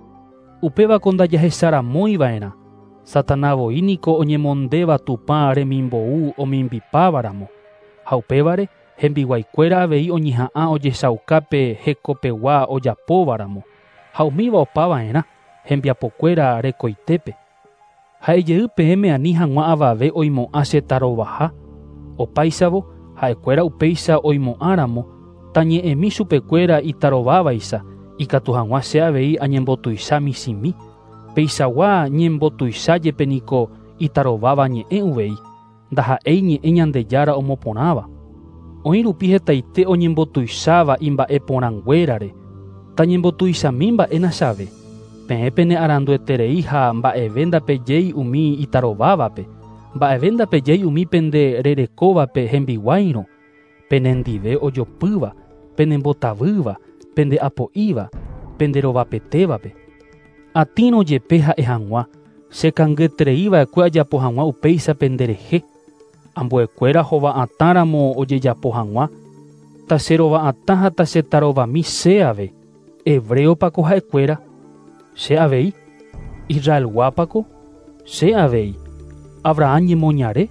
Upévako ndajahecharamóiva'erã. Satanávoi niko oñemondéva tupã remimbou omimbipávaramo. Ha upévare hembiguaikuéra avei oñeha'ã ojechaukápe hekopegua ojapóvaramo. Ha umíva opava'erã hembiapokuéra rekoitépe. Ha'ejey peẽme ani hag̃ua avave oimo'ã che tarovaha. Opáichavo ha'ekuéra upéicha oimo'ãramo, tañe'ẽmi chupekuéra itarovávaicha ikatu hag̃ua che avei añembotuicha michĩmi. Peichagua ñembotuichájepe niko itarováva ñe'ẽ uvei, ndaha'éi ñe'ẽ Ñandejára omoporãva. Oĩ rupi hetaite oñembotuicháva imba'e porãnguérare. Tañembotuichami mba'éna cháve. Peẽ pene arandueterei ha mba'eve ndapejéi umi itarovávape, mba'eve ndapejéi umi pende rerekóvape hembiguairõ, penendive ojopýva, penembotavýva, pende apo'íva, pende rovapetévape. Atírõ jepe ha'e hag̃ua, chekangyetereíva'ekue ajapo hag̃ua upéicha penderehe. Ambuekuéra hova'atãramo ojejapo hag̃ua. Ta cherova'atã ha ta chetarovami che ave. Hebreopako ha'ekuéra, che avei. Israelguápako, che avei. Abraham ñemoñare,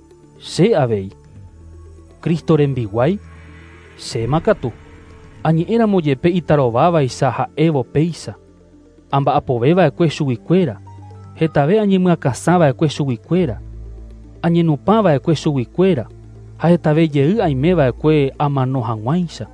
che avei. Kristo rembiguái, chéma katu. Añe'ẽramo jepe itarovávaicha ha'évo péicha. Amba'apoveva'ekue chuguikuéra, hetave añemyakasãva'ekue chuguikuéra, añenupãva'ekue chuguikuéra, ha hetave jey aimeva'ekue amano hag̃uáicha.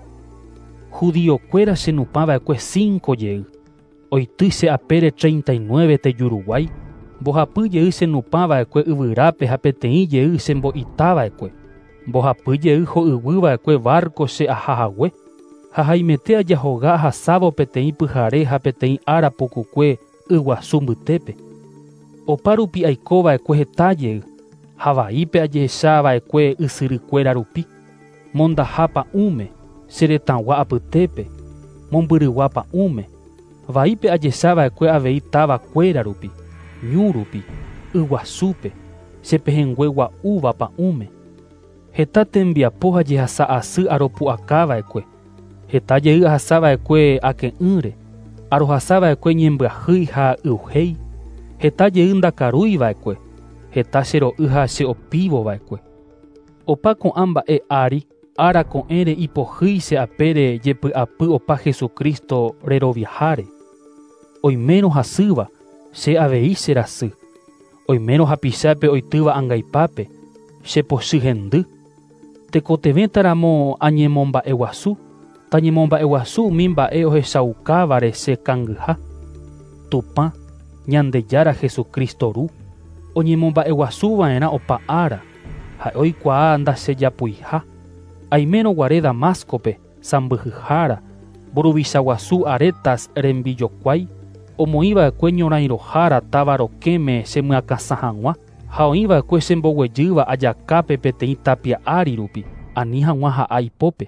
Judíokuéra chenupãva'ekue 5 jey, oity che apére 39 tejuruguái, mbohapy jey chenupãva'ekue yvyrápe ha peteĩ jey chembo'itáva'ekue, mbohapy jey ho'yvýva'ekue barco che ahahague. Ha haimete ajahoga ahasávo peteĩ pyhare ha peteĩ ára pokukue yguasu mbytépe. Opa rupi aikova'ekue heta jey, ha vaípe ajehechava'ekue ysyrykuéra rupi. Mondaha pa'ũme, cheretãgua apytépe, mombyrygua pa'ũme. Vaípe ajechava'ekue avei tavakuéra rupi, ñu rupi, yguasúpe, chepehengue gua'úva pa'ũme. Heta tembiapo ha jehasa asy aropu'akáva'ekue. Heta jey ahasáva'ekue ake'ỹre, arohasáva'ekue ñembyahýi ha yvhéi. heta jey ndakarúiva'ekue, heta chero'y ha che'opívova'ekue. Opa ko'ã mba'e ári, ára ko'ẽre ipohýicha apére jepy'apy opa Jesukristo reroviaháre. Oimérõ hasýva, che avei cherasy. Oimérõ hapichápe oitýva angaipápe, chepochy hendy. Tekotevétaramo añemomba'eguasu, tañemomba'eguasu umi mba'e ohechaukávare che kangyha. Tupã, Ñandejára Jesukristo ru, oñemomba'eguasuva'erã opa ára, ha oikuaa ndachejapuiha. Aimérõ guare Damascope, sambyhyhára, mburuvichaguasu aretas rembijokuái, omoĩva'ekue ñorãirohára táva rokẽme chemyakãsa hag̃ua, ha oĩva'ekue chemboguejýva ajakápe peteĩ tapia ári rupi, ani hag̃ua ha'a ipópe.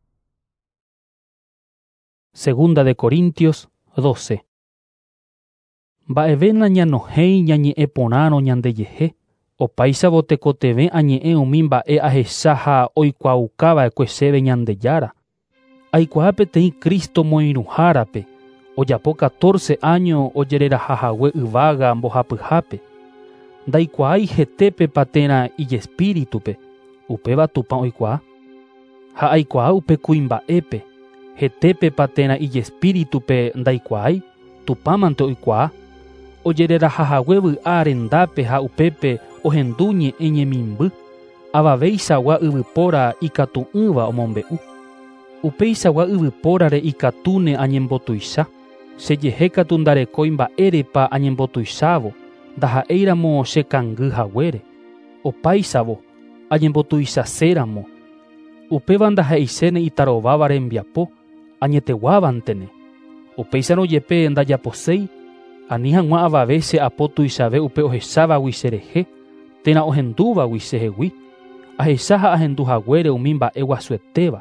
Segunda de Corintios 12. Mba'evéna ñanohéi ñañe'ẽporãrõ ñandejehe, opáichavo tekotevẽ añe'ẽ umi mba'e ahecha ha oikuaukáva'ekue chéve Ñandejára. Aikuaa peteĩ Cristo moirũhárape, ojapo 14 año ojererahahague yvága mbohapyhápe. Ndaikuaái hetépepa térã ijespíritupe, upéva Tupã oikuaa. Ha aikuaa upe kuimba'épe, hetépepa térã ijespíritupe ndaikuaái, Tupãmante oikuaa. Ojererahahague vy'a rendápe ha upépe ohendu ñe'ẽ ñemimby, avaveichagua yvypóra ikatu'ỹva omombe'u. Upeichagua yvypórare ikatúne añembotuicha, chejehe katu ndarekói mba'érepa añembotuichávo, ndaha'éiramo chekangyhaguére. Opáichavo, añembotuichaséramo. Upéva ndaha'eichéne itarováva rembiapo, añeteguávantene. Upéicharõ jepe ndajaposéi, ani hag̃ua avave che apo tuichave upe ohechavagui cherehe, térã ohendúvagui chehegui, ahecha ha ahenduhaguére umi mba'e guasuetéva.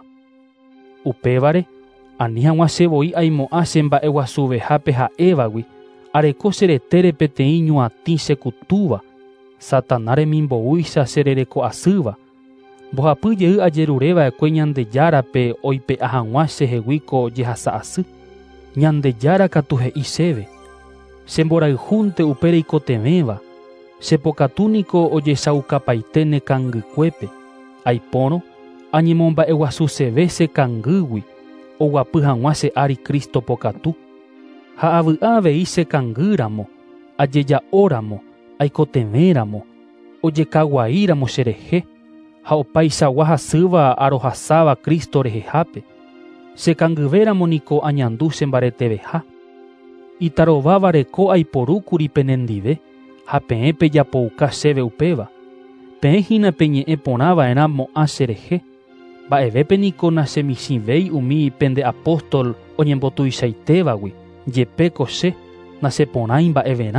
Upévare, ani hag̃ua chevoi aimo'ã che mba'e guasuvehápe ha'évagui, areko cheretére peteĩ ñuatĩ chekutúva, Satanás remimboúicha cherereko asýva. Mbohapy ajerureva'ekue Ñandejárape oipe'a hag̃ua chehegui ko jehasa asy. Ñandejára katu he'i chéve. Chemborayhúnte upe reikotevéva, chepokatúniko ojechaukapaite ne kangykuépe. Aipórõ, añemomba'eguasu chéve che kangýgui, oguapy hag̃ua che ári Kristo pokatu. Ha avy'a avei che kangýramo, ajeja'óramo, aikotevéramo, ojekaguaíramo cherehe, ha opaichagua hasýva arohasáva Kristo rehehápe. Chekangyvéramo niko añandu chembareteveha. Itarováva reko aiporúkuri penendive, ha peẽpe japouka chéve upéva. Peẽhína peñe'ẽ porãva'erã mo'ã cherehe. Mba'evépe niko nachemichĩvéi umi pende apóstol oñembotuichaitévagui, jepéko che nacheporãi mba'everã.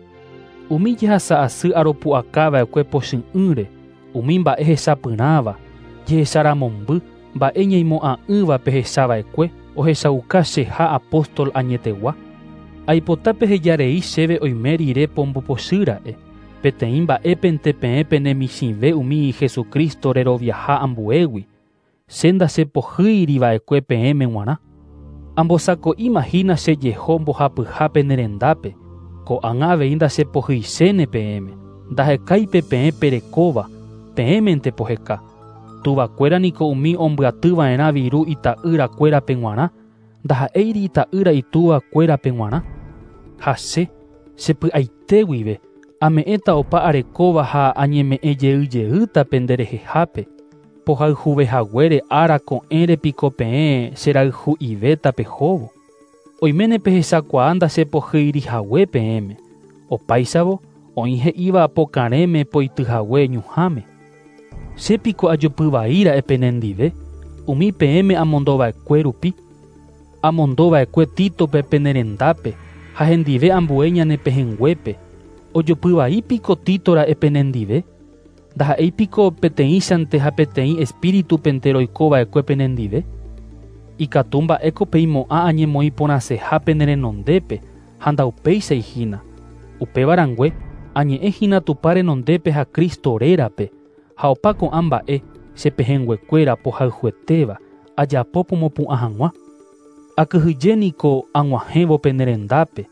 Umi jehasa asy aropu'akáva'ekue pochy'ỹre, umi mba'e hechapyrãva, jehecharamomby, mba'e ñaimo'ã'ỹva pehechava'ekue, ohechauka cheha apóstol añetegua. Aipota pehejarei chéve oime rire pombopochýra'e, peteĩ mba'épente peẽpe nemichĩve umi Jesukristo reroviaha ambuégui, che ndachepohýiriva'ekue peẽme g̃uarã. Ambosako'imahína chejeho mbohapyhápe nerendápe, ko'ág̃a avei ndachepohýichéne peẽme, ndahekáipe peẽpe rekóva, peẽmente poheka. Tuvakuéra niko umi ombyatyva'erã viru ita'yrakuérape g̃uarã, ndaha'éiri ita'yra ituvakuérape g̃uarã. Ha chepy'aitéguive, ame'ẽta opa arekóva ha añeme'ẽjeýjeýtape nderehehápe, pohayhuvehaguére ára ko'ẽre piko peẽ cherayhu'ivétape hóvo. Oiméne pehechakuaa ndachepohýirihague peẽme, opáichavo oĩ he'íva pokaréme poityhague ñuhãme. Chépiko ajopyvaíra'e penendive, umi peẽme amondova'ekue rupi. Amondova'ekue Títope penerendápe, ha hendive ambue ñanepehẽnguépe. Ojopyvaípiko Títora'e penendive, ndaha'éipiko peteĩchante ha peteĩ espíritupente roikova'ekue penendive. Ikatu mba'éko peimo'ã añemoĩ porãseha nerenondépe ha ndaupéichaihína. Upévarangue añe'ẽhína Tupa renondépe ha Kristo rérape, ha opa ko'ã mba'e chepehẽnguekuéra pohayhuetéva ajapo pomopu'ã hag̃ua. Akyhyjéniko ag̃uahẽvo pe nerendápe,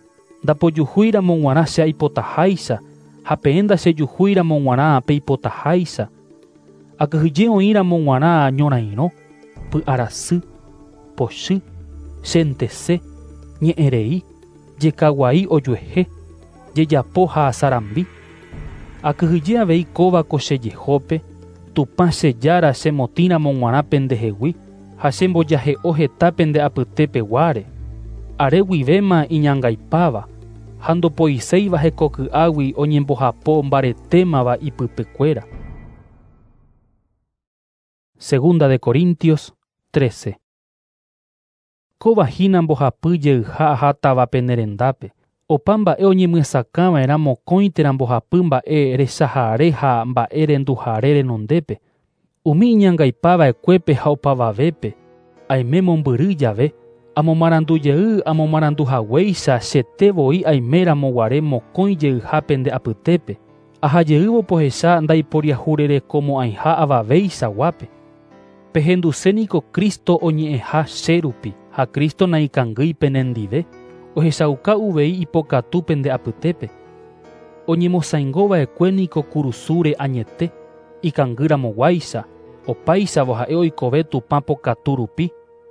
ndapojuhúiramo g̃uarã che aipotaháicha ha peẽnda chejuhúiramo g̃uarã peipotaháicha. Akyhyje oĩramo g̃uarã ñorairõ, py'arasy, pochy, chentese, ñe'ẽrei, jekaguai ojuehe, jejapo ha asarambi. Akyhyje avei kóvako che Jehópe, tupã chejára chemotĩramo g̃uarã pendehegui ha chembojahe'o heta pende apyte peguáre. Are guivéma iñangaipáva ha ndopoiséiva hekoky'águi oñembohapo mbaretémava ipypekuéra. Segunda de Corintios 13. Kovahína mbohapy jeyha ahátavape nerendápe. Opa mba'e oñemyasakãva'erã mokõitera mbohapy mba'e rechahare ha mba'e renduhare renondépe. Umi iñangaipava'ekuépe ha opavavépe. Aime mombyry jave, amomarandujey amomaranduhaguéicha chetevoi aiméramo guare mokõi jeyha pende apytépe. Ahajeývo pohecha ndaiporiahurereko mo'ãiha avavéicha guápe. Pehenduséniko Kristo oñe'ẽha chérupi ha Kristo naikãngýi penendive, ohechauka uvei ipokatu pende apytépe. Oñemosãingova'ekuéniko kurusúre añete, ikangýramoguáicha, opáichavo ha'e oikove tupã pokatu rupi.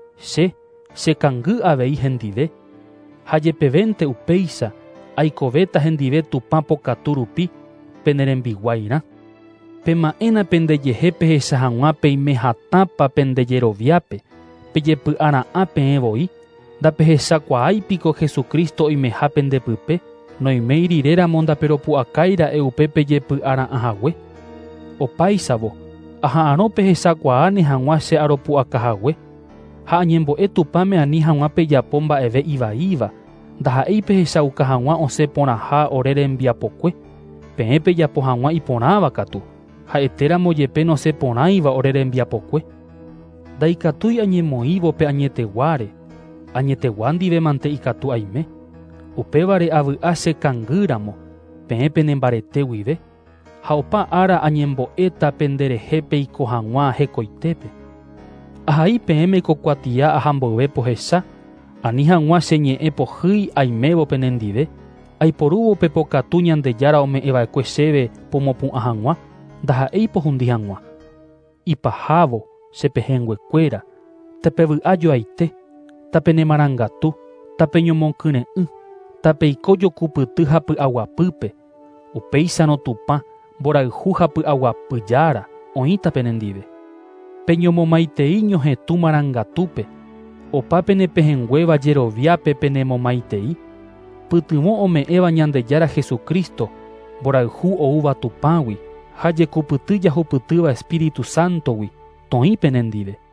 Chekangy avei hendive. Ha jepevénte upéicha, aikovéta hendive tupã pokatu rupi, penerembiguairã. Pema'ẽna pendejehe pehecha hag̃ua peime hatápa pendejeroviápe, pejepy'ara'ã peẽvoi, ndapehechakuaáipiko Jesukristo oimeha pendepype, noimei riréramo ndaperopu'akáira'e upe pejepy'ara'ãhague. Opáichavo, aha'ãrõ pehechakuaáne hag̃ua che aropu'akahague, ha añembo'e tupãme ani hag̃ua pejapo mba'eve ivaíva, ndaha'éi pehechauka hag̃ua osẽ porãha ore rembiapokue, peẽ pejapo hag̃ua iporãva katu. Ha'etéramo jepe nosẽporãiva ore rembiapokue. Ndaikatúi añemoĩvo pe añeteguáre. Añetegua ndivemante ikatu aime. Upévare avy'a chekangýramo, peẽ penembarete guive. Ha opa ára añembo'éta penderehe peiko hag̃ua hekoitépe. Ahai peẽme kokuatia ahambove pohecha, ani hag̃ua cheñe'ẽ pohýi aimévo penendive, aiporúvo pe pokatu ñandejára ome'ẽva'ekue chéve pomopu'ã hag̃ua, ndaha'éi pohundi hag̃ua. Ipahávo chepehẽnguekuéra, tapevy'ajoaite, tapenemarangatu, tapeñomokyre'ỹ, tapeiko jokupyty ha py'aguapýpe, upéicharõ tupã, mborayhu ha py'aguapyjára oĩta penendive. Peñomomaitei ñohetũ marangatúpe, opa penepehẽnguéva jeroviápe penemomaitei, pytyvõ ome'ẽva ñandejára Jesukristo, mborayhu oúva tupãgui, ha jekupyty jahupytýva Espíritu Santogui, toĩ penendive.